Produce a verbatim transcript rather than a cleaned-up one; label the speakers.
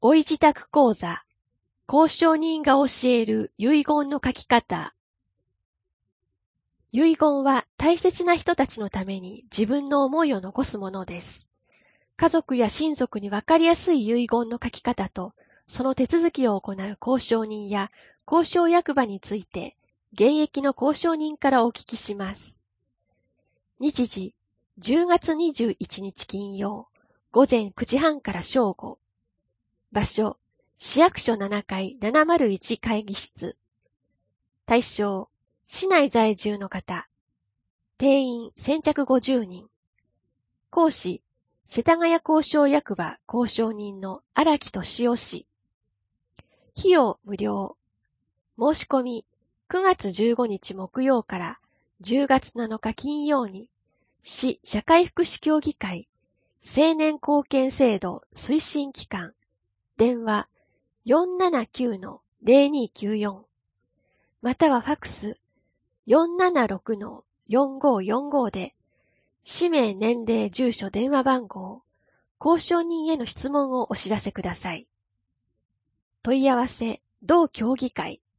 Speaker 1: おい自宅講座、交渉人が教える遺言の書き方。遺言は大切な人たちのために自分の思いを残すものです。家族や親族にわかりやすい遺言の書き方と、その手続きを行う交渉人や交渉役場について、現役の交渉人からお聞きします。日時、じゅうがつにじゅういちにち金曜、午前くじはんから正午。場所、市役所ななかいななまるいち会議室。対象、市内在住の方。定員先着ごじゅうにん。講師、世田谷交渉役場交渉人の荒木俊夫氏。費用無料。申し込み、くがつじゅうごにち木曜からじゅうがつなのか金曜に、市社会福祉協議会青年貢献制度推進機関、電話 よんななきゅうのぜろにきゅうよん、またはファクス よんななろくのよんごよんご で、氏名、年齢、住所、電話番号、交渉人への質問をお知らせください。問い合わせ、同協議会